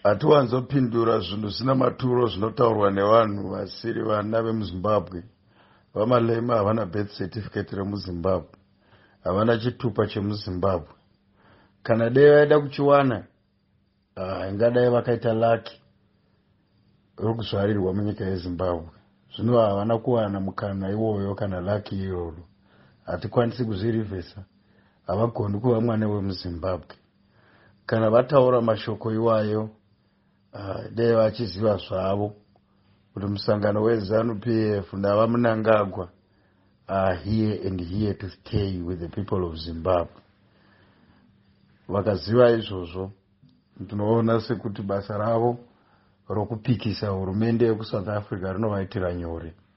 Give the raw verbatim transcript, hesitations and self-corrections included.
hatiwanzopindura zvinhu zvisina maturo zvinotaurwa nevanhu vasiri vana vemuzimbabwe. Vamalema havana birth certificate remuzimbabwe, havana chitupa chemuzimbabwe. Kana dai vaida kuchiwana, uh, ingadai vakaita laki rokuzvarirwa munyika yezimbabwe. Zvino havana kuwana mukana iwoyo kana laki iyoyo. Hatikwanisi kuzvirivhesa, havagoni kuva mwana wemuzimbabwe. Kana vataura mashoko iwayo, uh, dai vachiziva zvavo kuti musangano weZANU P F navaMnangagwa are here and here to stay with the people of Zimbabwe. Vakaziva izvozvo, tinoona sekuti basa ravo rokupikisa hurumende yeku South Africa rinovaitira nyore.